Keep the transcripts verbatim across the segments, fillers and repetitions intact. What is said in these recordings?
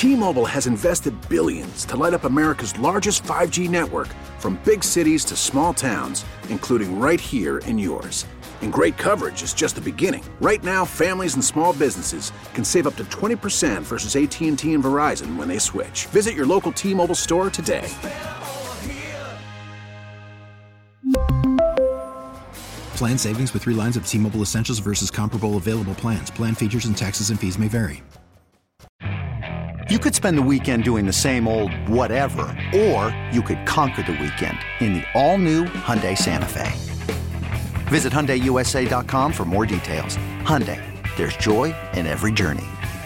T-Mobile has invested billions to light up America's largest five G network, from big cities to small towns, including right here in yours. And great coverage is just the beginning. Right now, families and small businesses can save up to twenty percent versus A T and T and Verizon when they switch. Visit your local T-Mobile store today. Plan savings with three lines of T-Mobile Essentials versus comparable available plans. Plan features and taxes and fees may vary. You could spend the weekend doing the same old whatever, or you could conquer the weekend in the all-new Hyundai Santa Fe. Visit Hyundai U S A dot com for more details. Hyundai, there's joy in every journey.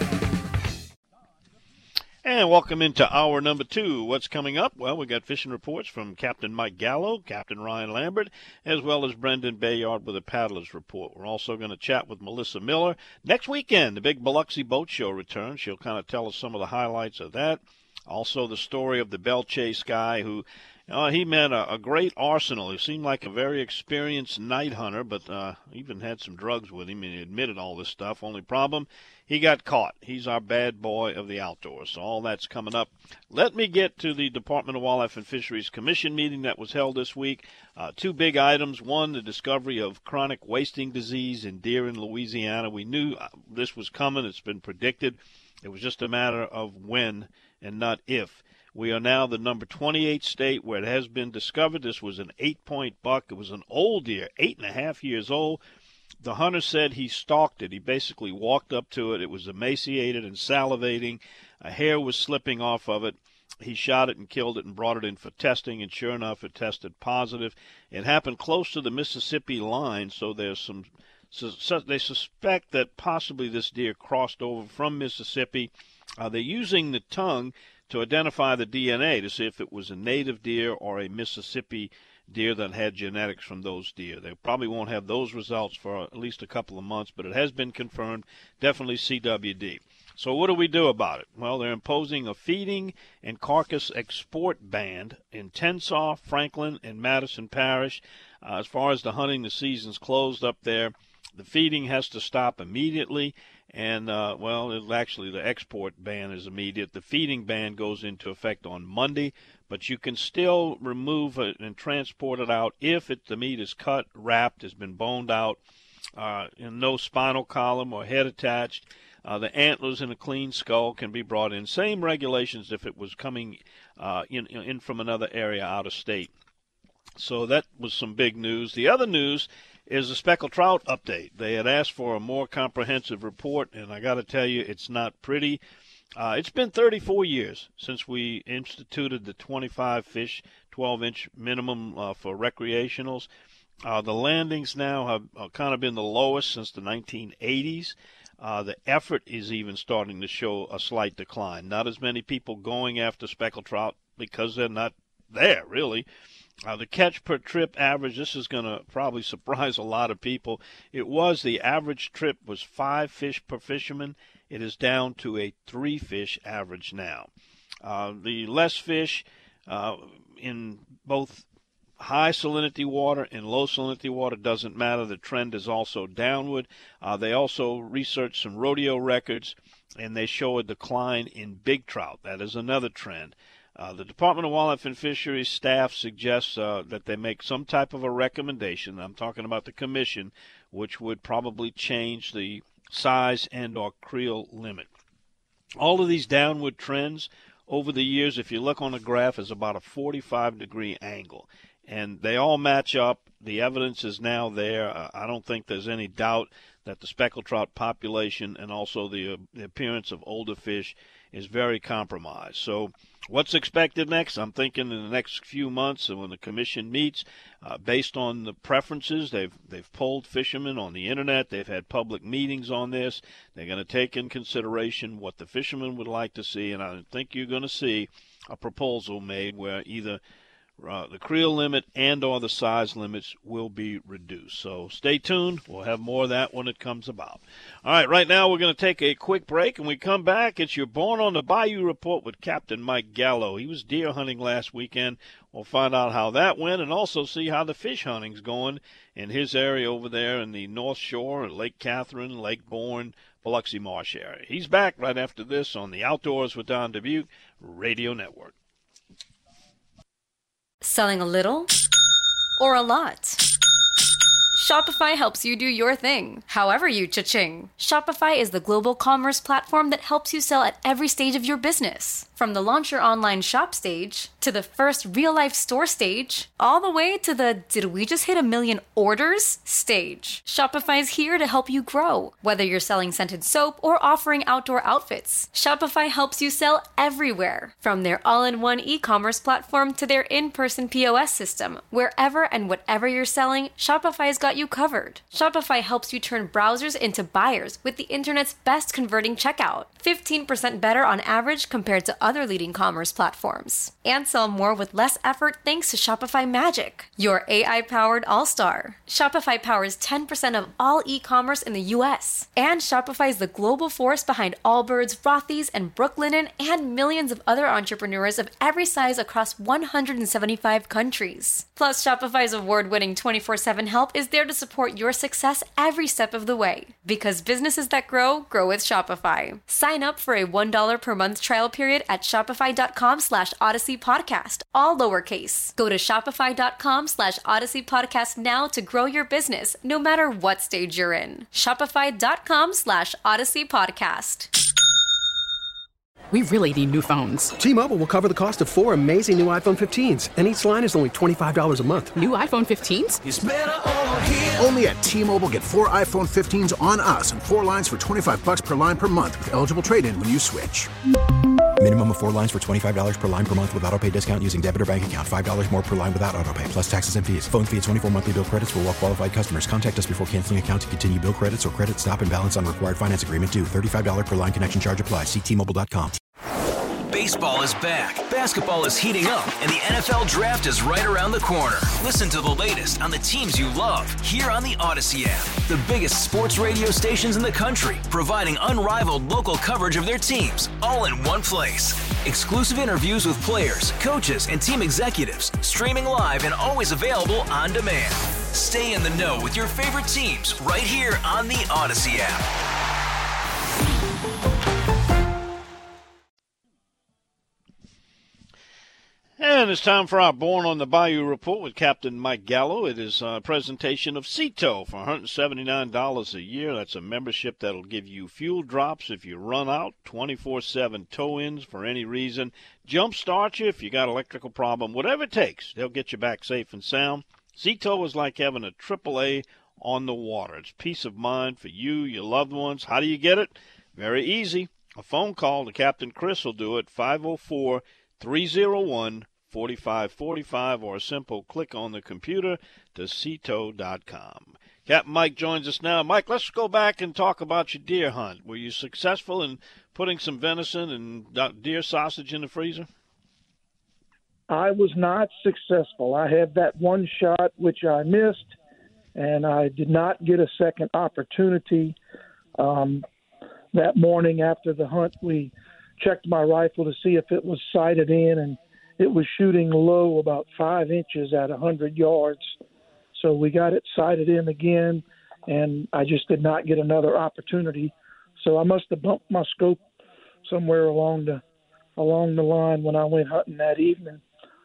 And welcome into hour number two. What's coming up? Well, we got fishing reports from Captain Mike Gallo, Captain Ryan Lambert, as well as Brendan Bayard with a paddler's report. We're also going to chat with Melissa Miller. Next weekend, the big Biloxi Boat Show returns. She'll kind of tell us some of the highlights of that. Also, the story of the Bell Chase guy who, uh, he met a, a great arsenal. He seemed like a very experienced night hunter, but uh, even had some drugs with him, and he admitted all this stuff. Only problem, he got caught. He's our bad boy of the outdoors. So all that's coming up. Let me get to the Department of Wildlife and Fisheries Commission meeting that was held this week. Uh, two big items. One, the discovery of chronic wasting disease in deer in Louisiana. We knew this was coming. It's been predicted. It was just a matter of when and not if. We are now the number twenty-eight state where it has been discovered. This was an eight-point buck. It was an old deer, eight and a half years old. The hunter said he stalked it. He basically walked up to it. It was emaciated and salivating. A hair was slipping off of it. He shot it and killed it and brought it in for testing, and sure enough, it tested positive. It happened close to the Mississippi line, so there's some so, so they suspect that possibly this deer crossed over from Mississippi. Uh, they're using the tongue to identify the D N A to see if it was a native deer or a Mississippi deer that had genetics from those deer. They probably won't have those results for at least a couple of months, but it has been confirmed, definitely C W D. So what do we do about it? Well, they're imposing a feeding and carcass export ban in Tensas, Franklin, and Madison Parish. Uh, as far as the hunting, the season's closed up there. The feeding has to stop immediately. And, uh, well, it, actually the export ban is immediate. The feeding ban goes into effect on Monday, but you can still remove it and transport it out if it, the meat is cut, wrapped, has been boned out, uh, and no spinal column or head attached. Uh, the antlers and a clean skull can be brought in. Same regulations if it was coming uh, in, in from another area out of state. So that was some big news. The other news is a speckled trout update. They had asked for a more comprehensive report, and I got to tell you, it's not pretty. Uh, it's been thirty-four years since we instituted the twenty-five fish, twelve-inch minimum uh, for recreationals. Uh, the landings now have uh, kind of been the lowest since the nineteen eighties. Uh, the effort is even starting to show a slight decline. Not as many people going after speckled trout because they're not there, really. Uh, the catch per trip average, this is going to probably surprise a lot of people. It was, the average trip was five fish per fisherman. It is down to a three fish average now. Uh, the less fish uh, in both high salinity water and low salinity water doesn't matter. The trend is also downward. Uh, they also researched some rodeo records, and they show a decline in big trout. That is another trend. Uh, the Department of Wildlife and Fisheries staff suggests uh, that they make some type of a recommendation. I'm talking about the commission, which would probably change the size and or creel limit. All of these downward trends over the years, if you look on a graph, is about a forty-five degree angle. And they all match up. The evidence is now there. Uh, I don't think there's any doubt that the speckled trout population and also the, uh, the appearance of older fish is very compromised. So what's expected next? I'm thinking in the next few months, and when the commission meets, uh, based on the preferences, they've they've polled fishermen on the internet. They've had public meetings on this. They're going to take in consideration what the fishermen would like to see, and I think you're going to see a proposal made where either Uh, the creel limit and or the size limits will be reduced. So stay tuned. We'll have more of that when it comes about. All right, right now we're going to take a quick break. When we come back, it's your Born on the Bayou report with Captain Mike Gallo. He was deer hunting last weekend. We'll find out how that went and also see how the fish hunting's going in his area over there in the North Shore, Lake Catherine, Lake Bourne, Biloxi Marsh area. He's back right after this on the Outdoors with Don Dubuque Radio Network. Selling a little or a lot? Shopify helps you do your thing, however you cha-ching. Shopify is the global commerce platform that helps you sell at every stage of your business. From the launch your online shop stage, to the first real-life store stage, all the way to the did we just hit a million orders stage. Shopify is here to help you grow. Whether you're selling scented soap or offering outdoor outfits, Shopify helps you sell everywhere. From their all-in-one e-commerce platform to their in-person P O S system, wherever and whatever you're selling, Shopify's got you covered. Shopify helps you turn browsers into buyers with the internet's best converting checkout. fifteen percent better on average compared to other leading commerce platforms. And sell more with less effort thanks to Shopify Magic, your A I-powered all-star. Shopify powers ten percent of all e-commerce in the U S. And Shopify is the global force behind Allbirds, Rothy's, and Brooklinen, and millions of other entrepreneurs of every size across one hundred seventy-five countries. Plus, Shopify's award-winning twenty-four seven help is there to support your success every step of the way. Because businesses that grow, grow with Shopify. Sign up for a one dollar per month trial period at shopify.com slash Odyssey Podcast, all lowercase. Go to shopify.com slash Odyssey Podcast now to grow your business, no matter what stage you're in. Shopify.com slash Odyssey Podcast. We really need new phones. T-Mobile will cover the cost of four amazing new iPhone fifteens, and each line is only twenty-five dollars a month. New iPhone fifteens? It's better over here. Only at T-Mobile, get four iPhone fifteens on us and four lines for twenty-five dollars per line per month with eligible trade-in when you switch. Minimum of four lines for twenty-five dollars per line per month with autopay discount using debit or bank account. five dollars more per line without autopay, plus taxes and fees. Phone fee at twenty-four monthly bill credits for well-qualified customers. Contact us before canceling account to continue bill credits or credit stop and balance on required finance agreement due. thirty-five dollars per line connection charge applies. See T Mobile dot com. Baseball is back, basketball is heating up, and the N F L Draft is right around the corner. Listen to the latest on the teams you love here on the Odyssey app. The biggest sports radio stations in the country, providing unrivaled local coverage of their teams, all in one place. Exclusive interviews with players, coaches, and team executives, streaming live and always available on demand. Stay in the know with your favorite teams right here on the Odyssey app. And it's time for our Born on the Bayou report with Captain Mike Gallo. It is a presentation of Sea Tow for one hundred seventy-nine dollars a year. That's a membership that'll give you fuel drops if you run out, twenty-four seven tow-ins for any reason, jump start you if you got an electrical problem, whatever it takes. They'll get you back safe and sound. Sea Tow is like having a triple A on the water. It's peace of mind for you, your loved ones. How do you get it? Very easy. A phone call to Captain Chris will do it, five oh four, three oh one, four five four five, or a simple click on the computer to sea tow dot com. Captain Mike joins us now. Mike, let's go back and talk about your deer hunt. Were you successful in putting some venison and deer sausage in the freezer? I was not successful. I had that one shot which I missed, and I did not get a second opportunity. Um, that morning after the hunt, we checked my rifle to see if it was sighted in, and it was shooting low about five inches at one hundred yards. So we got it sighted in again, and I just did not get another opportunity. So I must have bumped my scope somewhere along the along the line when I went hunting that evening.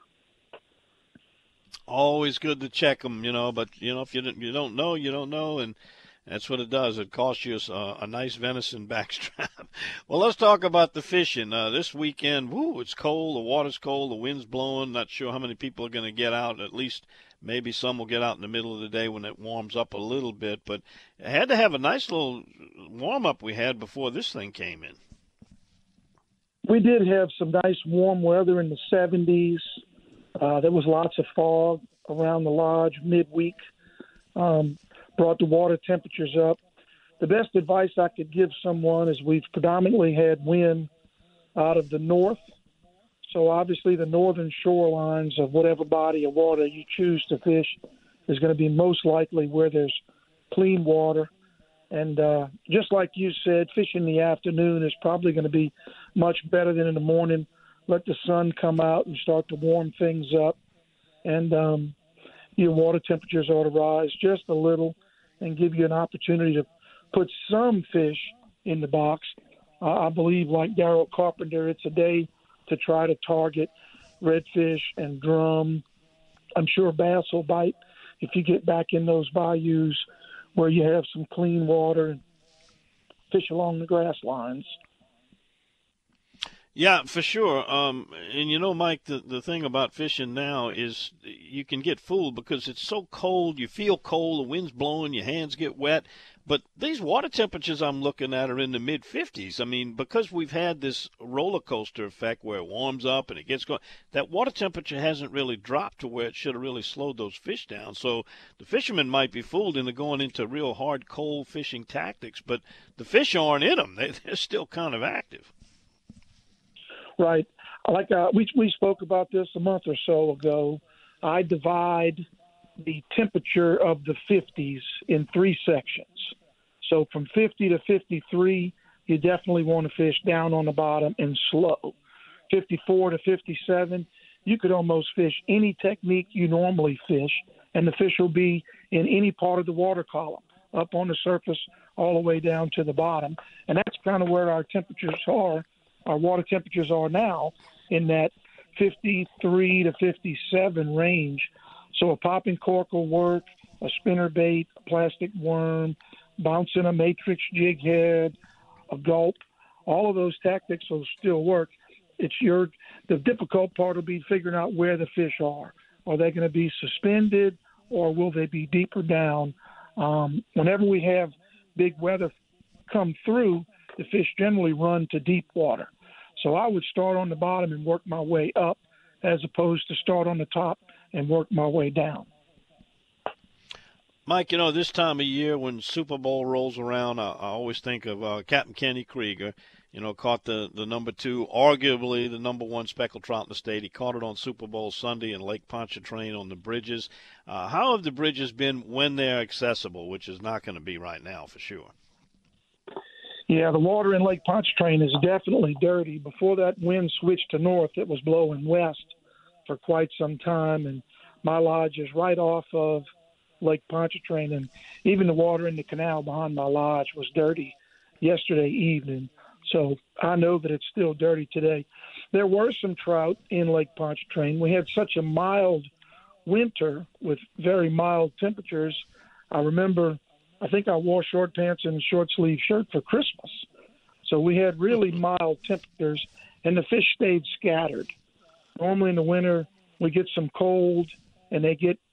Always good to check them, you know, but, you know, if you don't, you don't know, you don't know, and that's what it does. It costs you a, a nice venison backstrap. Well, let's talk about the fishing. Uh, this weekend, woo, it's cold, the water's cold, the wind's blowing. Not sure how many people are going to get out. At least maybe some will get out in the middle of the day when it warms up a little bit. But it had to have a nice little warm-up we had before this thing came in. We did have some nice warm weather in the seventies. Uh, there was lots of fog around the lodge midweek. Um, brought the water temperatures up. The best advice I could give someone is we've predominantly had wind out of the north. So obviously the northern shorelines of whatever body of water you choose to fish is going to be most likely where there's clean water. And uh, just like you said, fishing in the afternoon is probably going to be much better than in the morning. Let the sun come out and start to warm things up. And um, your water temperatures ought to rise just a little and give you an opportunity to put some fish in the box. Uh, I believe, like Darryl Carpenter, it's a day to try to target redfish and drum. I'm sure bass will bite if you get back in those bayous where you have some clean water and fish along the grass lines. Yeah, for sure. Um, and, you know, Mike, the, the thing about fishing now is you can get fooled because it's so cold. You feel cold, the wind's blowing, your hands get wet. But these water temperatures I'm looking at are in the mid fifties. I mean, because we've had this roller coaster effect where it warms up and it gets going, that water temperature hasn't really dropped to where it should have really slowed those fish down. So the fishermen might be fooled into going into real hard, cold fishing tactics, but the fish aren't in them. They, they're still kind of active. Right. Like uh, we we spoke about this a month or so ago. I divide the temperature of the fifties in three sections. So from fifty to fifty-three, you definitely want to fish down on the bottom and slow. fifty-four to fifty-seven, you could almost fish any technique you normally fish, and the fish will be in any part of the water column, up on the surface all the way down to the bottom. And that's kind of where our temperatures are. Our water temperatures are now in that fifty-three to fifty-seven range. So a popping cork will work, a spinner bait, a plastic worm, bouncing a matrix jig head, a gulp. All of those tactics will still work. It's your the difficult part will be figuring out where the fish are. Are they going to be suspended or will they be deeper down? Um, whenever we have big weather come through, the fish generally run to deep water. So I would start on the bottom and work my way up as opposed to start on the top and work my way down. Mike, you know, this time of year when Super Bowl rolls around, I, I always think of uh, Captain Kenny Krieger, you know, caught the, the number two, arguably the number one speckled trout in the state. He caught it on Super Bowl Sunday in Lake Pontchartrain on the bridges. Uh, how have the bridges been when they're accessible, which is not going to be right now for sure? Yeah, the water in Lake Pontchartrain is definitely dirty. Before that wind switched to north, it was blowing west for quite some time, and my lodge is right off of Lake Pontchartrain, and even the water in the canal behind my lodge was dirty yesterday evening, so I know that it's still dirty today. There were some trout in Lake Pontchartrain. We had such a mild winter with very mild temperatures. I remember I think I wore short pants and a short-sleeve shirt for Christmas. So we had really mild temperatures, and the fish stayed scattered. Normally in the winter, we get some cold, and they get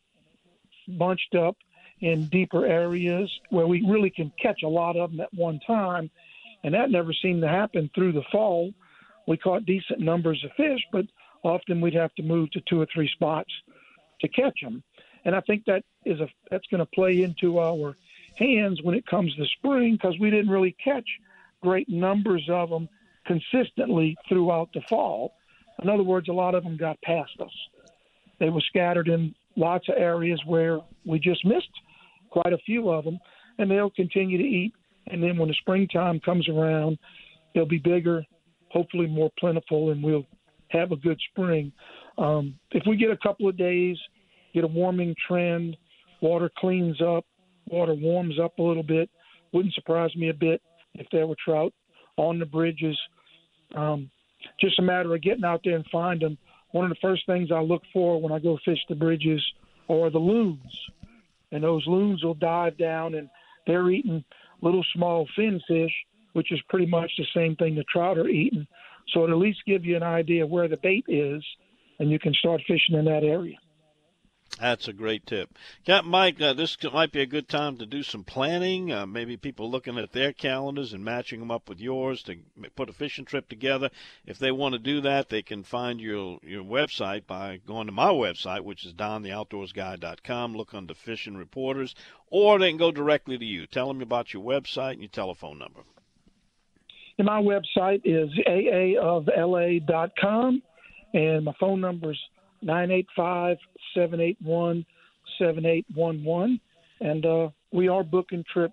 bunched up in deeper areas where we really can catch a lot of them at one time, and that never seemed to happen through the fall. We caught decent numbers of fish, but often we'd have to move to two or three spots to catch them. And I think that is a that's going to play into our hands when it comes to spring because we didn't really catch great numbers of them consistently throughout the fall. In other words, a lot of them got past us. They were scattered in lots of areas where we just missed quite a few of them, and they'll continue to eat. And then when the springtime comes around, they'll be bigger, hopefully more plentiful, and we'll have a good spring. Um, if we get a couple of days, get a warming trend, water cleans up, water warms up a little bit, wouldn't surprise me a bit if there were trout on the bridges. Um, just a matter of getting out there and find them. One of the first things I look for when I go fish the bridges are the loons. And those loons will dive down, and they're eating little small fin fish, which is pretty much the same thing the trout are eating. So it'll at least give you an idea of where the bait is, and you can start fishing in that area. That's a great tip. Captain Mike, uh, this might be a good time to do some planning, uh, maybe people looking at their calendars and matching them up with yours to put a fishing trip together. If they want to do that, they can find your your website by going to my website, which is don the outdoors guy dot com, look under Fishing Reporters, or they can go directly to you. Tell them about your website and your telephone number. And my website is a a of l a dot com, and my phone number is nine eight five, seven eight one, seven eight one one. And uh, we are booking trips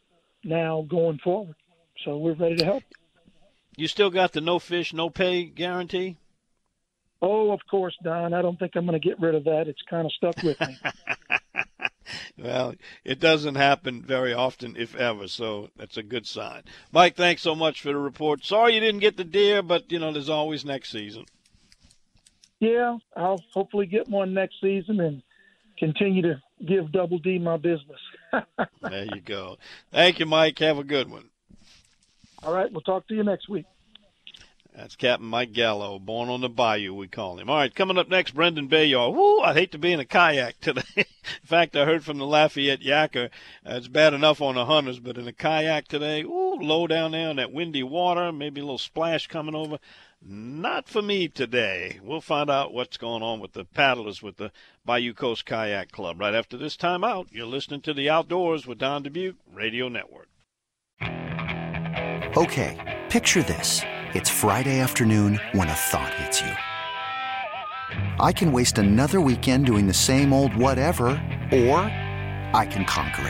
now going forward. So we're ready to help. You still got the no fish, no pay guarantee? Oh, of course, Don. I don't think I'm going to get rid of that. It's kind of stuck with me. Well, it doesn't happen very often, if ever, so that's a good sign. Mike, thanks so much for the report. Sorry you didn't get the deer, but, you know, there's always next season. Yeah, I'll hopefully get one next season and continue to give Double D my business. There you go. Thank you, Mike. Have a good one. All right, we'll talk to you next week. That's Captain Mike Gallo, born on the bayou, we call him. All right, coming up next, Brendan Bayard. Woo, I'd hate to be in a kayak today. In fact, I heard from the Lafayette Yacker, uh, it's bad enough on the Hunters, but in a kayak today, ooh, low down there in that windy water, maybe a little splash coming over. Not for me today. We'll find out what's going on with the paddlers with the Bayou Coast Kayak Club right after this time out. You're listening to The Outdoors with Don Dubuque Radio Network. Okay, picture this. It's Friday afternoon when a thought hits you. I can waste another weekend doing the same old whatever, or I can conquer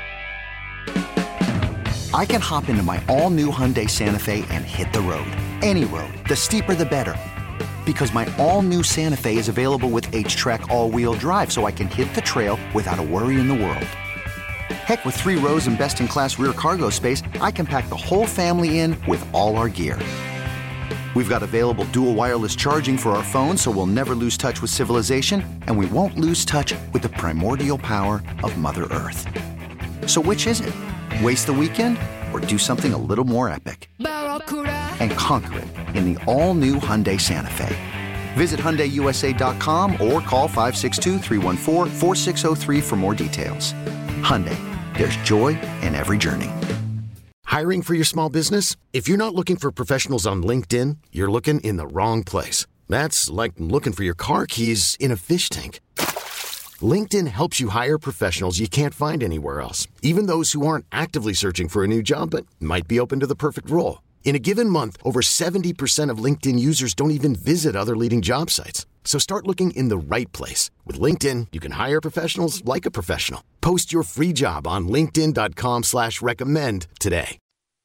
it. I can hop into my all-new Hyundai Santa Fe and hit the road. Any road. The steeper, the better. Because my all-new Santa Fe is available with H-Track all-wheel drive, so I can hit the trail without a worry in the world. Heck, with three rows and best-in-class rear cargo space, I can pack the whole family in with all our gear. We've got available dual wireless charging for our phones, so we'll never lose touch with civilization, and we won't lose touch with the primordial power of Mother Earth. So which is it? Waste the weekend or do something a little more epic? And conquer it in the all-new Hyundai Santa Fe. Visit Hyundai U S A dot com or call five six two, three one four, four six zero three for more details. Hyundai, there's joy in every journey. Hiring for your small business? If you're not looking for professionals on LinkedIn, you're looking in the wrong place. That's like looking for your car keys in a fish tank. LinkedIn helps you hire professionals you can't find anywhere else, even those who aren't actively searching for a new job but might be open to the perfect role. In a given month, over seventy percent of LinkedIn users don't even visit other leading job sites. So start looking in the right place. With LinkedIn, you can hire professionals like a professional. Post your free job on linkedin dot com slash recommend today.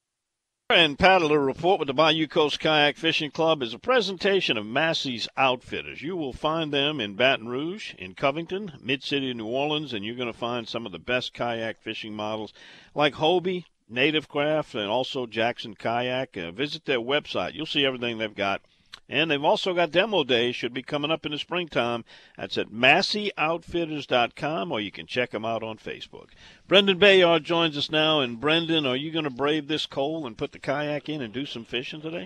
And Paddler Report with the Bayou Coast Kayak Fishing Club is a presentation of Massey's Outfitters. You will find them in Baton Rouge, in Covington, Mid-City, New Orleans, and you're going to find some of the best kayak fishing models like Hobie, Native Craft, and also Jackson Kayak. Uh, visit their website. You'll see everything they've got. And they've also got demo days, should be coming up in the springtime. That's at massey outfitters dot com, or you can check them out on Facebook. Brendan Bayard joins us now. And, Brendan, are you going to brave this cold and put the kayak in and do some fishing today?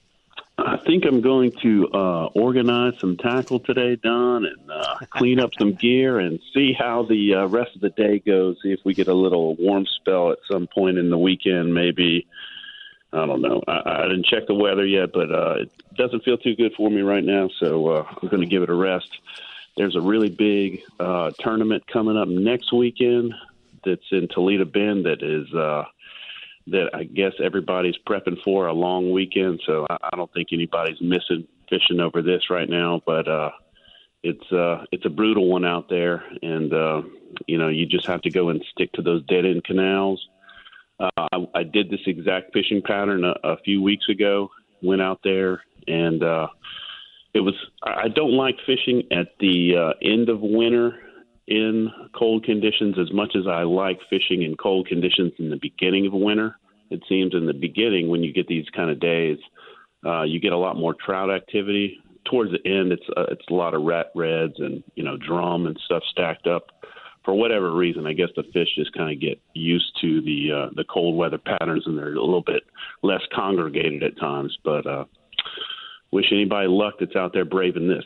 I think I'm going to uh, organize some tackle today, Don, and uh, clean up some gear and see how the uh, rest of the day goes, see if we get a little warm spell at some point in the weekend, maybe. I don't know. I, I didn't check the weather yet, but uh, it doesn't feel too good for me right now, so uh, I'm going to give it a rest. There's a really big uh, tournament coming up next weekend that's in Toledo Bend that is uh, that I guess everybody's prepping for a long weekend, so I, I don't think anybody's missing fishing over this right now, but uh, it's uh, it's a brutal one out there, and uh, you know, you just have to go and stick to those dead-end canals. Uh, I, I did this exact fishing pattern a, a few weeks ago, went out there, and uh, it was – I don't like fishing at the uh, end of winter in cold conditions as much as I like fishing in cold conditions in the beginning of winter. It seems in the beginning when you get these kind of days, uh, you get a lot more trout activity. Towards the end, it's uh, it's a lot of rat reds and, you know, drum and stuff stacked up. For whatever reason, I guess the fish just kind of get used to the uh, the cold weather patterns, and they're a little bit less congregated at times. But uh, wish anybody luck that's out there braving this.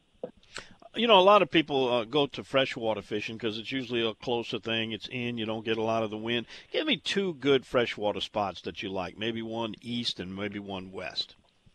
You know, a lot of people uh, go to freshwater fishing because it's usually a closer thing. It's in, you don't get a lot of the wind. Give me two good freshwater spots that you like, maybe one east and maybe one west.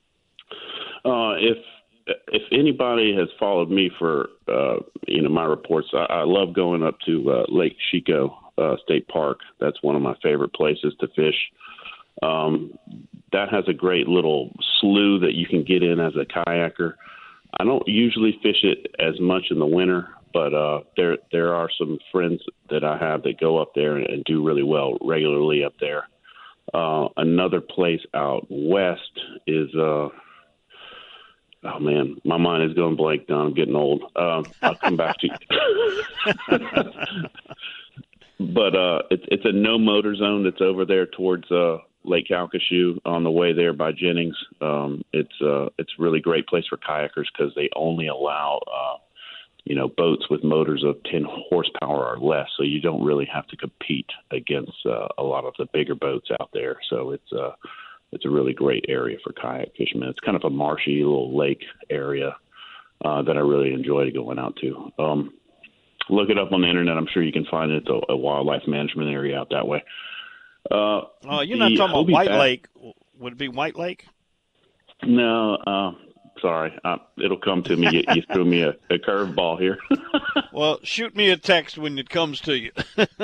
Uh, if If anybody has followed me for, uh, you know, my reports, I, I love going up to uh, Lake Chico uh, State Park. That's one of my favorite places to fish. Um, that has a great little slough that you can get in as a kayaker. I don't usually fish it as much in the winter, but uh, there there are some friends that I have that go up there and, and do really well regularly up there. Uh, another place out west is uh, – oh, man, my mind is going blank, Don. I'm getting old. Uh, I'll come back to you. But uh, it's it's a no-motor zone that's over there towards uh, Lake Calcasieu on the way there by Jennings. Um, it's uh, it's a really great place for kayakers because they only allow, uh, you know, boats with motors of ten horsepower or less, so you don't really have to compete against uh, a lot of the bigger boats out there. So it's uh, it's a really great area for kayak fishermen. It's kind of a marshy little lake area uh, that I really enjoy going out to. Um, Look it up on the internet. I'm sure you can find it. It's a, a wildlife management area out that way. Uh, oh, you're not talking about White Bass. Lake. Would it be White Lake? No, uh, sorry. Uh, it'll come to me. You, you threw me a, a curveball here. Well, shoot me a text when it comes to you.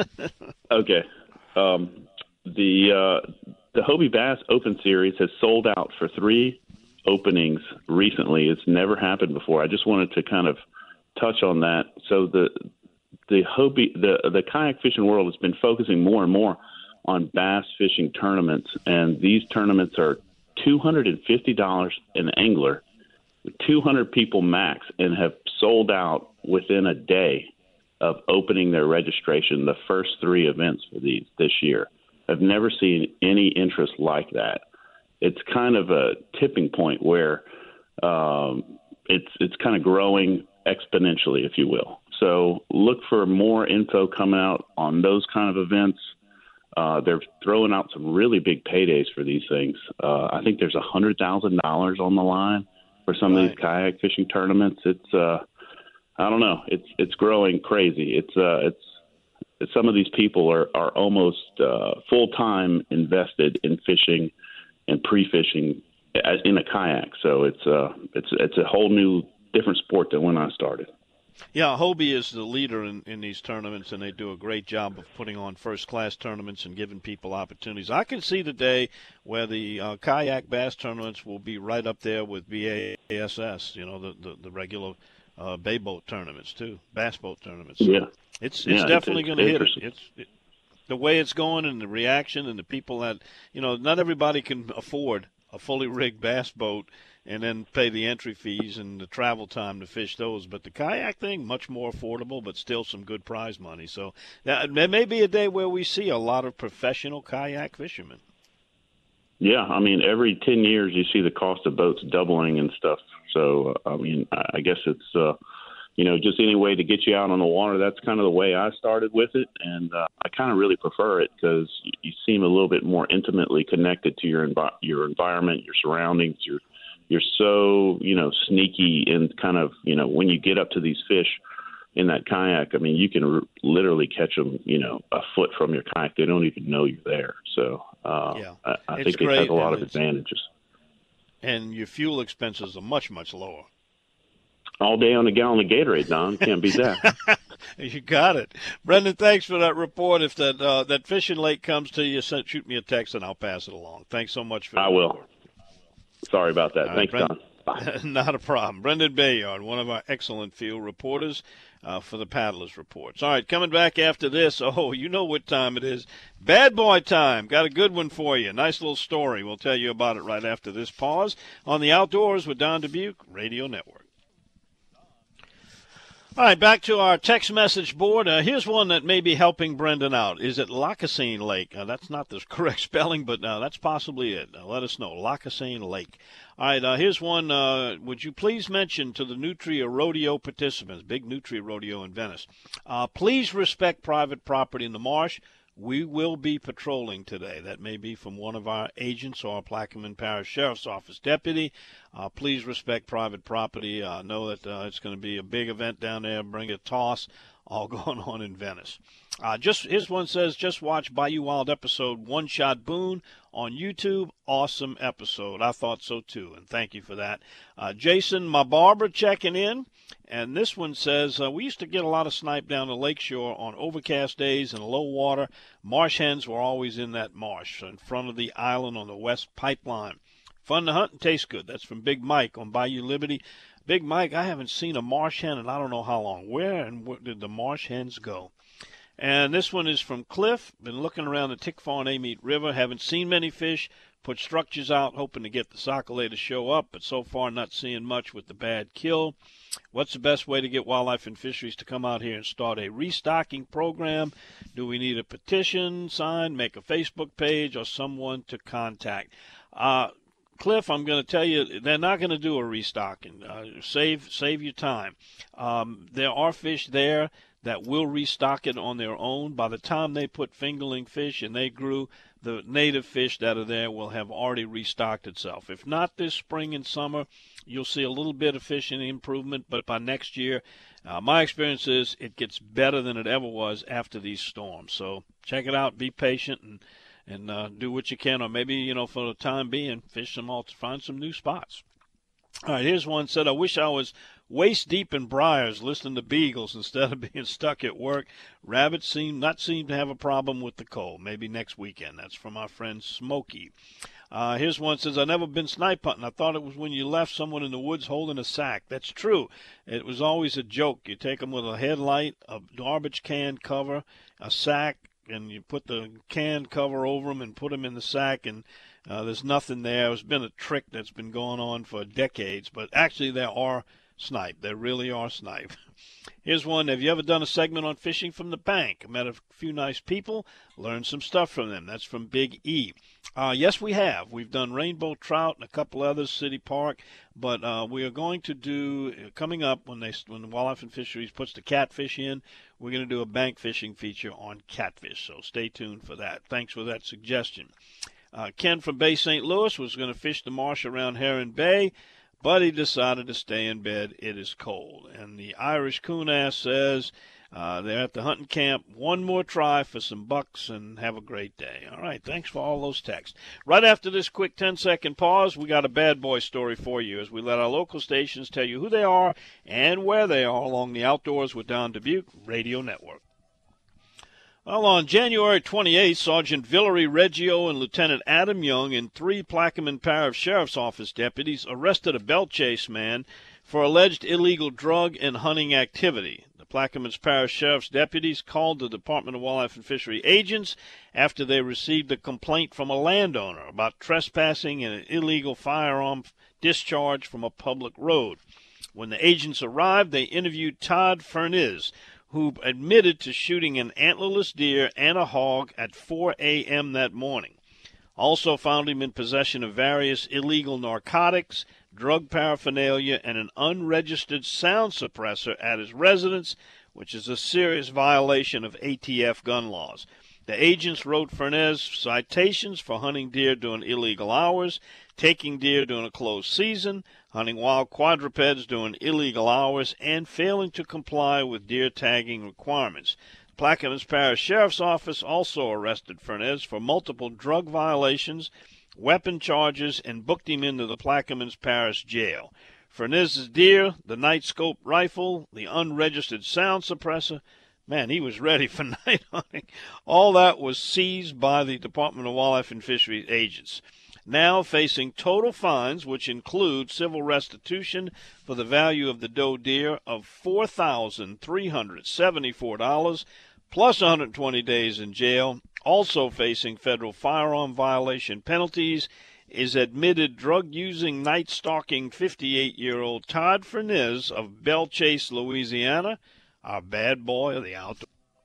Okay. Um, the uh, the Hobie Bass Open Series has sold out for three openings recently. It's never happened before. I just wanted to kind of touch on that. So the the Hobie the the kayak fishing world has been focusing more and more on bass fishing tournaments, and these tournaments are two hundred fifty dollars an angler, with two hundred people max, and have sold out within a day of opening their registration. The first three events for these this year, I've never seen any interest like that. It's kind of a tipping point where um, it's it's kind of growing exponentially, if you will. So look for more info coming out on those kind of events. Uh, they're throwing out some really big paydays for these things. Uh, I think there's one hundred thousand dollars on the line for some right. of these kayak fishing tournaments. It's, uh, I don't know, it's it's growing crazy. It's uh, it's, it's some of these people are are almost uh, full time invested in fishing and pre-fishing in a kayak. So it's uh, it's it's a whole new different sport than when I started. Yeah, Hobie is the leader in, in these tournaments, and they do a great job of putting on first-class tournaments and giving people opportunities. I can see the day where the uh, kayak bass tournaments will be right up there with B A S S, you know, the, the, the regular uh, bay boat tournaments, too, bass boat tournaments. So yeah. It's, it's yeah, definitely going to hit it. It's it, the way it's going and the reaction and the people that, you know, not everybody can afford a fully rigged bass boat and then pay the entry fees and the travel time to fish those. But the kayak thing, much more affordable, but still some good prize money. So uh, there may be a day where we see a lot of professional kayak fishermen. Yeah, I mean, every ten years you see the cost of boats doubling and stuff. So, uh, I mean, I guess it's, uh, you know, just any way to get you out on the water. That's kind of the way I started with it. And uh, I kind of really prefer it because you, you seem a little bit more intimately connected to your envi- your environment, your surroundings, your You're so, you know, sneaky and kind of, you know, when you get up to these fish in that kayak, I mean, you can r- literally catch them, you know, a foot from your kayak. They don't even know you're there. So uh, yeah. I, I think it has a lot of advantages. And your fuel expenses are much, much lower. All day on a gallon of Gatorade, Don. Can't beat that. You got it. Brendan, thanks for that report. If that uh, that fishing lake comes to you, send, shoot me a text and I'll pass it along. Thanks so much for that. I will. report. Sorry about that. All Thanks, right, Don. Bye. Not a problem. Brendan Bayard, one of our excellent field reporters uh, for the Paddlers Reports. All right, coming back after this, oh, you know what time it is. Bad boy time. Got a good one for you. Nice little story. We'll tell you about it right after this pause on the Outdoors with Don Dubuque Radio Network. All right, back to our text message board. Uh, here's one that may be helping Brendan out. Is it Lacassine Lake? Uh, that's not the correct spelling, but uh, that's possibly it. Uh, let us know. Lacassine Lake. All right, uh, here's one. Uh, would you please mention to the Nutria Rodeo participants, big Nutria Rodeo in Venice, uh, please respect private property in the marsh. We will be patrolling today. That may be from one of our agents or a Plaquemine Parish Sheriff's Office deputy. Uh, please respect private property. I uh, know that uh, it's going to be a big event down there. Bring a toss. All going on in Venice. Uh, just here's one says, just watch Bayou Wild episode One Shot Boone on YouTube. Awesome episode. I thought so too, and thank you for that. Uh, Jason, my barber, checking in. And this one says, uh, we used to get a lot of snipe down the lakeshore on overcast days and low water. Marsh hens were always in that marsh in front of the island on the west pipeline. Fun to hunt and taste good. That's from Big Mike on Bayou Liberty. Big Mike, I haven't seen a marsh hen in I don't know how long. Where and where did the marsh hens go? And this one is from Cliff. Been looking around the Tickfaw and Amite River. Haven't seen many fish, put structures out, hoping to get the Socolay to show up, but so far not seeing much with the bad kill. What's the best way to get Wildlife and Fisheries to come out here and start a restocking program? Do we need a petition signed, make a Facebook page, or someone to contact? Uh, Cliff, I'm going to tell you, they're not going to do a restocking. Uh, save save your time. Um, there are fish there that will restock it on their own. By the time they put fingerling fish and they grew, the native fish that are there will have already restocked itself. If not this spring and summer, you'll see a little bit of fishing improvement, but by next year, uh, my experience is it gets better than it ever was after these storms. So check it out, be patient, and and uh, do what you can, or maybe, you know, for the time being, fish some alt- find some new spots. All right, here's one said, I wish I was waist deep in briars listening to beagles instead of being stuck at work. Rabbits seem not seem to have a problem with the cold. Maybe next weekend. That's from our friend Smokey. Uh, here's one says, I've never been snipe hunting. I thought it was when you left someone in the woods holding a sack. That's true. It was always a joke. You take them with a headlight, a garbage can cover, a sack, and you put the can cover over them and put them in the sack, and uh, there's nothing there. It's been a trick that's been going on for decades, but actually there are snipe. There really are snipe. Here's one. Have you ever done a segment on fishing from the bank? I met a few nice people, learned some stuff from them. That's from Big E. Uh, yes, we have. We've done rainbow trout and a couple others, City Park, but uh, we are going to do, coming up when they when Wildlife and Fisheries puts the catfish in, we're going to do a bank fishing feature on catfish, so stay tuned for that. Thanks for that suggestion. Uh, Ken from Bay Saint Louis was going to fish the marsh around Heron Bay, but he decided to stay in bed. It is cold. And the Irish Coonass says uh, they're at the hunting camp. One more try for some bucks, and have a great day. All right, thanks for all those texts. Right after this quick ten-second pause, we got a bad boy story for you as we let our local stations tell you who they are and where they are along the Outdoors with Don Dubuque Radio Network. Well, on January twenty-eighth, Sergeant Villery Reggio and Lieutenant Adam Young and three Plaquemine Parish Sheriff's Office deputies arrested a belt chase man for alleged illegal drug and hunting activity. The Plaquemine Parish Sheriff's deputies called the Department of Wildlife and Fishery agents after they received a complaint from a landowner about trespassing and an illegal firearm discharge from a public road. When the agents arrived, they interviewed Todd Furniz, who admitted to shooting an antlerless deer and a hog at four a.m. that morning. Also found him in possession of various illegal narcotics, drug paraphernalia, and an unregistered sound suppressor at his residence, which is a serious violation of A T F gun laws. The agents wrote Furnez citations for hunting deer during illegal hours, taking deer during a closed season, hunting wild quadrupeds during illegal hours, and failing to comply with deer tagging requirements. Plaquemine Parish Sheriff's Office also arrested Furnez for multiple drug violations, weapon charges, and booked him into the Plaquemine Parish Jail. Furnez's deer, the night scope rifle, the unregistered sound suppressor, man, he was ready for night hunting. All that was seized by the Department of Wildlife and Fisheries agents. Now facing total fines, which include civil restitution for the value of the doe deer of four thousand three hundred seventy-four dollars, plus one hundred twenty days in jail. Also facing federal firearm violation penalties is admitted drug-using, night-stalking fifty-eight-year-old Todd Furniz of Belle Chase, Louisiana, our bad boy of the outdoors.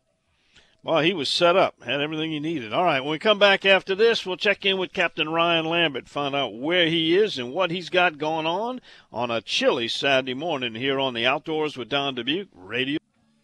Well, he was set up, had everything he needed. All right, when we come back after this, we'll check in with Captain Ryan Lambert, find out where he is and what he's got going on on a chilly Saturday morning here on the Outdoors with Don Dubuque Radio.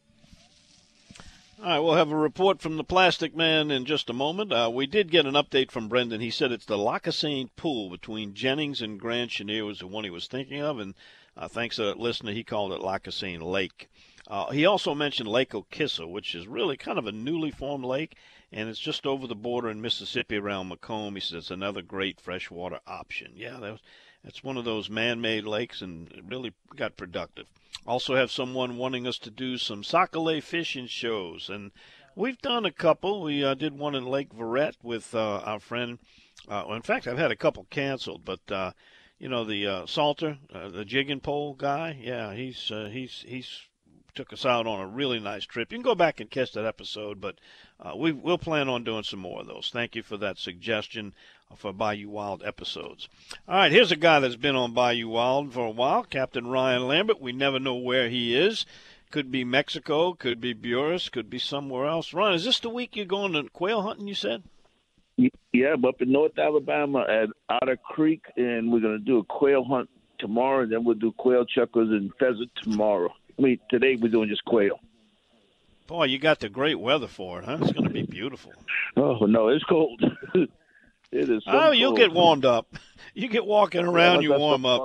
All right, we'll have a report from the Plastic Man in just a moment. Uh, we did get an update from Brendan. He said it's the Lacassine Pool between Jennings and Grand Chenier was the one he was thinking of, and uh, thanks to that listener, he called it Lacassine Lake. Uh, he also mentioned Lake Okissa, which is really kind of a newly formed lake, and it's just over the border in Mississippi around Macomb. He says it's another great freshwater option. Yeah, that was, that's one of those man-made lakes, and it really got productive. Also have someone wanting us to do some Socolay fishing shows, and we've done a couple. We uh, did one in Lake Verret with uh, our friend. Uh, well, in fact, I've had a couple canceled, but uh, you know the uh, Salter, uh, the jig and pole guy. Yeah, he's uh, he's he's. took us out on a really nice trip. You can go back and catch that episode, but uh, we, we'll plan on doing some more of those. Thank you for that suggestion for Bayou Wild episodes. All right, here's a guy that's been on Bayou Wild for a while, Captain Ryan Lambert. We never know where he is. Could be Mexico, could be Buras, could be somewhere else. Ryan, is this the week you're going to quail hunting, you said? Yeah, I'm up in North Alabama at Otter Creek, and we're going to do a quail hunt tomorrow, and then we'll do quail, chuckers, and pheasant tomorrow. I mean, today we're doing just quail. Boy, you got the great weather for it, huh? It's going to be beautiful. Oh, no, it's cold. It is so Oh, cold. you'll get warmed up. You get walking around, Yeah, you warm up.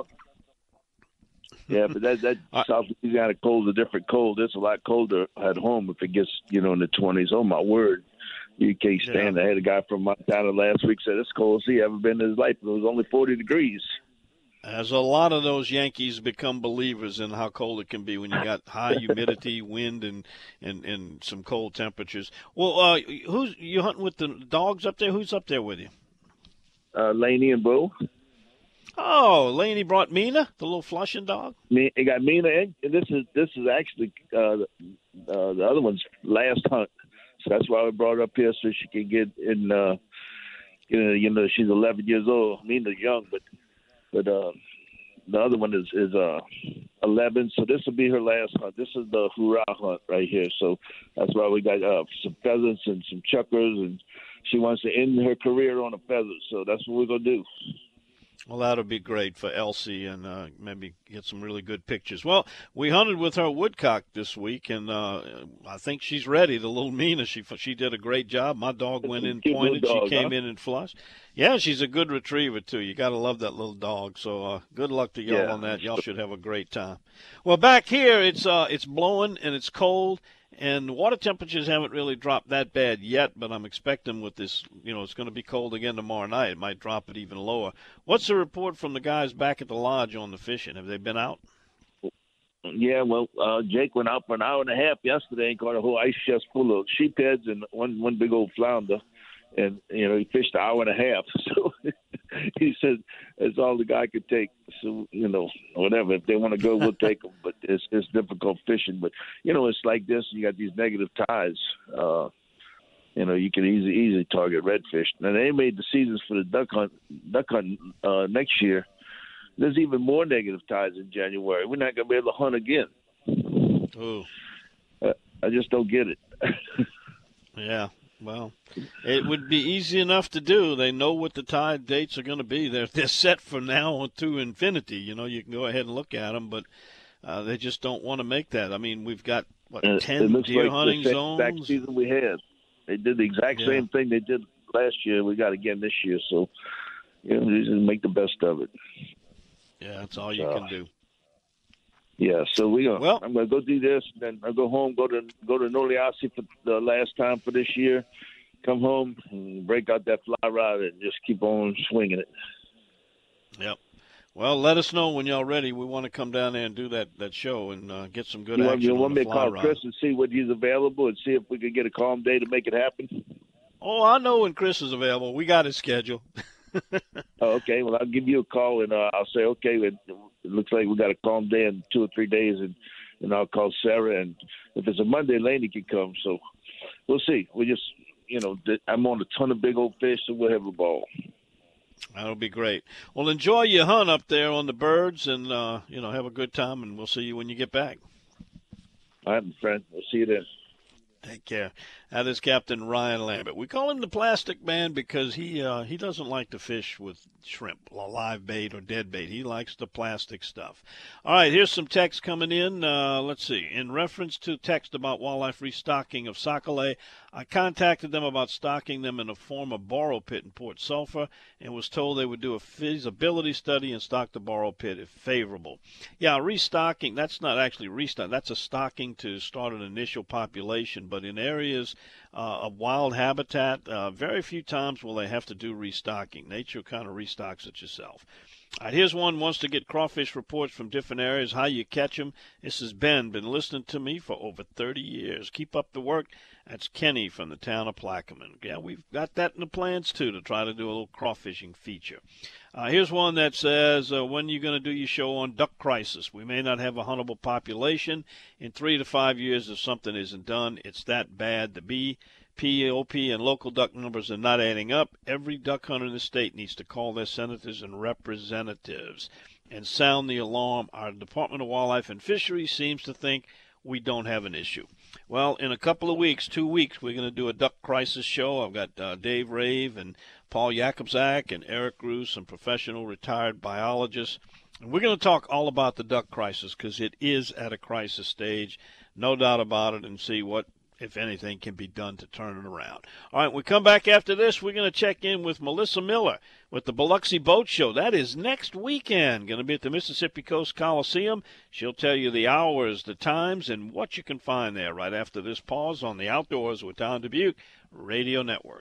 Yeah, but that that South Louisiana cold is a different cold. It's a lot colder at home if it gets, you know, in the twenties. Oh, my word. You can't stand it. I had a guy from Montana last week said it's cold as he ever been in his life. It was only forty degrees. As a lot of those Yankees become believers in how cold it can be when you got high humidity, wind, and, and, and some cold temperatures. Well, uh, who's you hunting with the dogs up there? Who's up there with you? Uh, Laney and Bo. Oh, Laney brought Mina, the little Flushing dog. Me, it got Mina, and this is this is actually uh, uh, the other one's last hunt. So that's why we brought her up here so she can get in. Uh, you know, you know, she's eleven years old. Mina's young, but but uh, the other one is is uh, eleven. So this will be her last hunt. This is the hurrah hunt right here. So that's why we got uh, some pheasants and some chuckers, and she wants to end her career on a pheasant. So that's what we're gonna do. Well, that'll be great for Elsie, and uh, maybe get some really good pictures. Well, we hunted with her woodcock this week, and uh, I think she's ready. The little Mina, she she did a great job. My dog went in, pointed. Dog, she came huh? in and flushed. Yeah, she's a good retriever, too. You got to love that little dog. So uh, good luck to y'all Yeah. on that. Y'all should have a great time. Well, back here, it's uh, it's blowing, and it's cold. And water temperatures haven't really dropped that bad yet, but I'm expecting with this, you know, it's going to be cold again tomorrow night. It might drop it even lower. What's the report from the guys back at the lodge on the fishing? Have they been out? Yeah, well, uh, Jake went out for an hour and a half yesterday and caught a whole ice chest full of sheepheads and one one big old flounder. And, you know, he fished an hour and a half. So he said that's all the guy could take. So, you know, whatever. If they want to go, we'll take them. But it's, it's difficult fishing. But, you know, it's like this. You got these negative tides. Uh, you know, you can easily easily target redfish. And they made the seasons for the duck hunt, duck hunt uh, next year. There's even more negative tides in January. We're not going to be able to hunt again. Oh, Uh, I just don't get it. yeah. Well, it would be easy enough to do. They know what the tide dates are going to be. They're they're set from now to infinity. You know, you can go ahead and look at them, but uh, they just don't want to make that. I mean, we've got what Uh, ten it looks deer like hunting the same zones. exact season we had. They did the exact Yeah. same thing they did last year. We got again this year, so you know, we just make the best of it. Yeah, that's all you So, can do. Yeah, so we gonna, Well- I'm gonna go do this, then I'll go home, go to go to Noliasi for the last time for this year. Come home and break out that fly rod and just keep on swinging it. Yep. Well, let us know when y'all ready. We want to come down there and do that, that show and uh, get some good You want, action you on want the me to fly call rod. Chris and see when he's available and see if we could get a calm day to make it happen? Oh, I know when Chris is available. We got his schedule. Oh, okay. Well, I'll give you a call and uh, I'll say, okay, it, it looks like we got a calm day in two or three days, and, and I'll call Sarah. And if it's a Monday, Laney can come. So we'll see. We just, you know, I'm on a ton of big old fish, so we'll have a ball. That'll be great. Well, enjoy your hunt up there on the birds, and uh, you know, have a good time. And we'll see you when you get back. All right, my friend. We'll see you then. Take care. That is Captain Ryan Lambert. We call him the Plastic Man because he uh, he doesn't like to fish with shrimp, live bait or dead bait. He likes the plastic stuff. All right, here's some text coming in. Uh, let's see. In reference to text about wildlife restocking of Sac-A-Lait, I contacted them about stocking them in a former borrow pit in Port Sulphur and was told they would do a feasibility study and stock the borrow pit if favorable. Yeah, restocking, that's not actually restocking. That's a stocking to start an initial population. But in areas uh, of wild habitat, uh, very few times will they have to do restocking. Nature kind of restocks it yourself. All right, here's one wants to get crawfish reports from different areas, how you catch them. This is Ben, been listening to me for over thirty years. Keep up the work. That's Kenny from the town of Plaquemine. Yeah, we've got that in the plans, too, to try to do a little crawfishing feature. Uh, here's one that says, uh, when are you going to do your show on duck crisis? We may not have a huntable population. In three to five years, if something isn't done, it's that bad. The B P O P and local duck numbers are not adding up. Every duck hunter in the state needs to call their senators and representatives and sound the alarm. Our Department of Wildlife and Fisheries seems to think we don't have an issue. Well, in a couple of weeks, two weeks, we're going to do a duck crisis show. I've got uh, Dave Rave and Paul Jakobzak and Eric Roos, some professional retired biologists. And we're going to talk all about the duck crisis because it is at a crisis stage, no doubt about it, and see what, if anything, can be done to turn it around. All right, when we come back after this, we're going to check in with Melissa Miller with the Biloxi Boat Show. That is next weekend, going to be at the Mississippi Coast Coliseum. She'll tell you the hours, the times, and what you can find there right after this pause on the Outdoors with Don Dubuque Radio Network.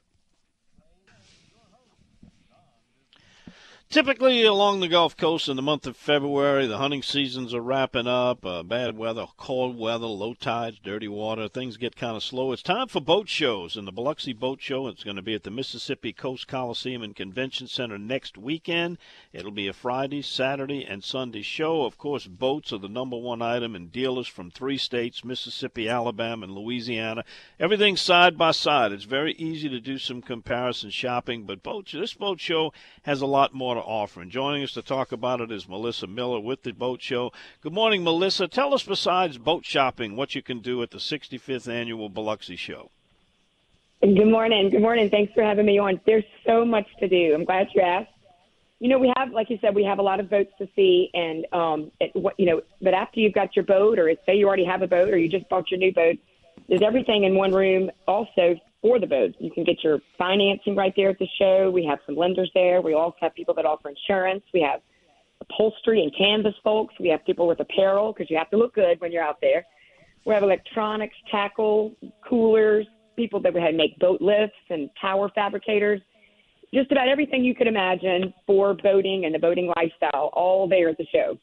Typically along the Gulf Coast in the month of February, the hunting seasons are wrapping up. Uh, bad weather, cold weather, low tides, dirty water. Things get kind of slow. It's time for boat shows, and the Biloxi Boat Show, it's going to be at the Mississippi Coast Coliseum and Convention Center next weekend. It'll be a Friday, Saturday, and Sunday show. Of course, boats are the number one item, and dealers from three states, Mississippi, Alabama, and Louisiana. Everything's side by side. It's very easy to do some comparison shopping, but boats, this boat show has a lot more to offer. And joining us to talk about it is Melissa Miller with the Boat Show. Good morning, Melissa. Tell us, besides boat shopping, what you can do at the sixty-fifth Annual Biloxi Show. Good morning. Good morning. Thanks for having me on. There's so much to do. I'm glad you asked. You know, we have, like you said, we have a lot of boats to see, and um, it, what, you know, but after you've got your boat, or say you already have a boat, or you just bought your new boat, there's everything in one room also for the boat. You can get your financing right there at the show. We have some lenders there. We also have people that offer insurance. We have upholstery and canvas folks. We have people with apparel because you have to look good when you're out there. We have electronics, tackle, coolers, people that would make boat lifts and tower fabricators. Just about everything you could imagine for boating and the boating lifestyle, all there at the show.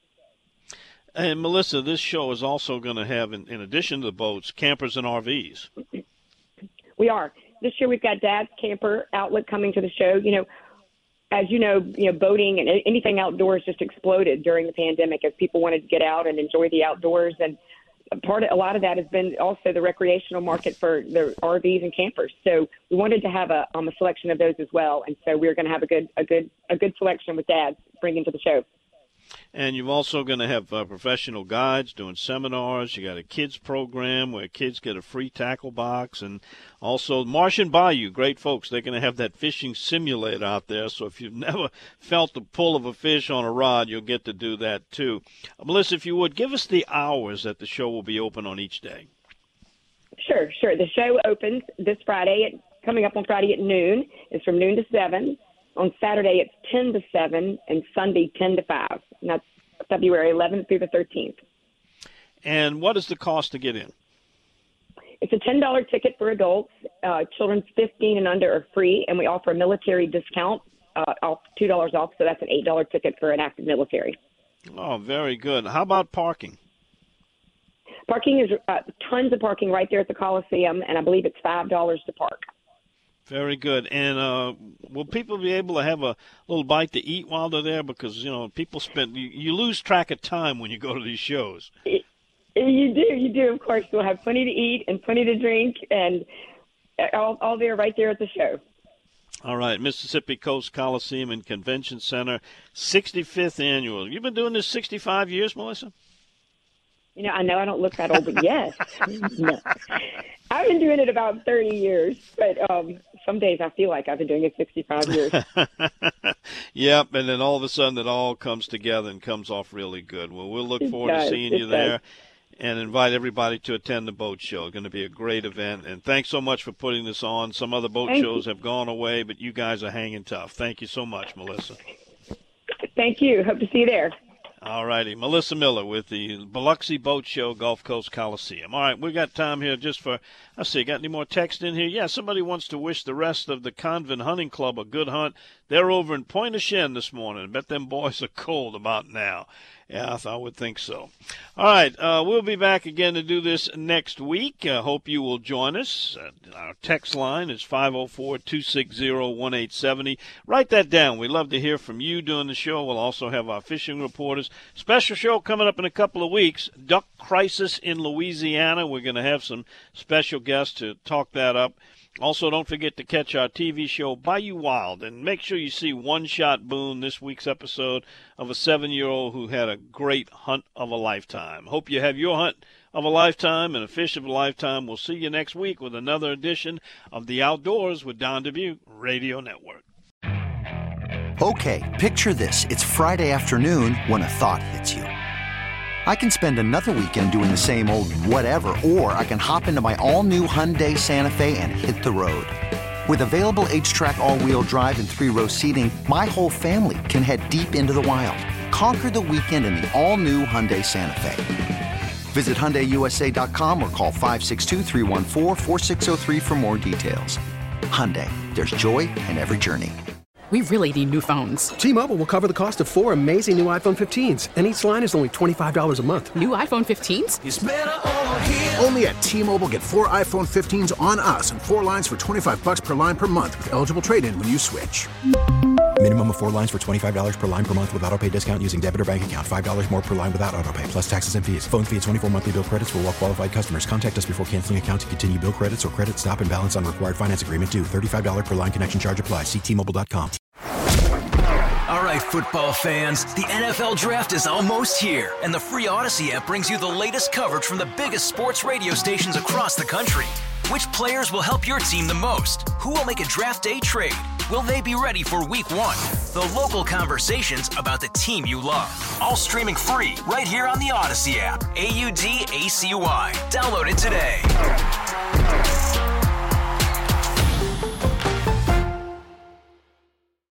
And, Melissa, this show is also going to have, in, in addition to the boats, campers and R Vs. We are. This year we've got Dad's Camper Outlet coming to the show. You know, as you know, you know, boating and anything outdoors just exploded during the pandemic as people wanted to get out and enjoy the outdoors. And part of, a lot of that has been also the recreational market for the R Vs and campers. So we wanted to have a, um, a selection of those as well. And so we're going to have a good, a good, a good selection with Dad bringing to the show. And you're also going to have uh, professional guides doing seminars. You got a kids program where kids get a free tackle box. And also Martian Bayou, great folks. They're going to have that fishing simulator out there. So if you've never felt the pull of a fish on a rod, you'll get to do that too. Uh, Melissa, if you would, give us the hours that the show will be open on each day. Sure, sure. The show opens this Friday, at, coming up on Friday at noon. It's from noon to seven. On Saturday, it's ten to seven, and Sunday, ten to five. And that's February eleventh through the thirteenth. And what is the cost to get in? It's a ten dollars ticket for adults. Uh, children fifteen and under are free, and we offer a military discount, uh, off two dollars off, so that's an eight dollars ticket for an active military. Oh, very good. How about parking? Parking is uh, tons of parking right there at the Coliseum, and I believe it's five dollars to park. Very good. And uh, will people be able to have a little bite to eat while they're there? Because, you know, people spend you, – you lose track of time when you go to these shows. You do. You do, of course. We'll have plenty to eat and plenty to drink, and all, all there right there at the show. All right, Mississippi Coast Coliseum and Convention Center, sixty-fifth Annual. You've been doing this sixty-five years, Melissa? You know, I know I don't look that old, but yes. No. I've been doing it about thirty years, but um, some days I feel like I've been doing it sixty-five years. Yep, and then all of a sudden it all comes together and comes off really good. Well, we'll look forward does, to seeing you there and invite everybody to attend the boat show. It's going to be a great event, and thanks so much for putting this on. Some other boat Thank shows you. have gone away, but you guys are hanging tough. Thank you so much, Melissa. Thank you. Hope to see you there. All righty. Melissa Miller with the Biloxi Boat Show, Gulf Coast Coliseum. All right, we got time here just for, let's see, got any more text in here? Yeah, somebody wants to wish the rest of the Convent Hunting Club a good hunt. They're over in Pointe-au-Chien this morning. I bet them boys are cold about now. Yeah, I, th- I would think so. All right, uh, we'll be back again to do this next week. I uh, hope you will join us. Uh, our text line is five oh four, two six zero, one eight seven zero. Write that down. We'd love to hear from you during the show. We'll also have our fishing reporters. Special show coming up in a couple of weeks, Duck Crisis in Louisiana. We're going to have some special guests to talk that up. Also, don't forget to catch our T V show Bayou Wild, and make sure you see One Shot Boone, this week's episode of a seven-year-old who had a great hunt of a lifetime. Hope you have your hunt of a lifetime and a fish of a lifetime. We'll see you next week with another edition of The Outdoors with Don Dubuque Radio Network. Okay, picture this. It's Friday afternoon when a thought hits you. I can spend another weekend doing the same old whatever, or I can hop into my all-new Hyundai Santa Fe and hit the road. With available H-Track all-wheel drive and three-row seating, my whole family can head deep into the wild. Conquer the weekend in the all-new Hyundai Santa Fe. Visit Hyundai U S A dot com or call five six two, three one four, four six zero three for more details. Hyundai, there's joy in every journey. We really need new phones. T-Mobile will cover the cost of four amazing new iPhone fifteens, and each line is only twenty-five dollars a month. New iPhone fifteens? It's better over here. Only at T-Mobile, get four iPhone fifteens on us and four lines for twenty-five bucks per line per month with eligible trade-in when you switch. Minimum of four lines for twenty-five dollars per line per month with autopay discount using debit or bank account. five dollars more per line without autopay, plus taxes and fees. Phone fee at twenty-four monthly bill credits for well-qualified customers. Contact us before canceling account to continue bill credits or credit stop and balance on required finance agreement due. thirty-five dollars per line connection charge applies. See T Mobile dot com. All right, football fans, the N F L Draft is almost here, and the free Odyssey app brings you the latest coverage from the biggest sports radio stations across the country. Which players will help your team the most? Who will make a draft day trade? Will they be ready for week one? The local conversations about the team you love. All streaming free right here on the Odyssey app. A U D A C Y. Download it today.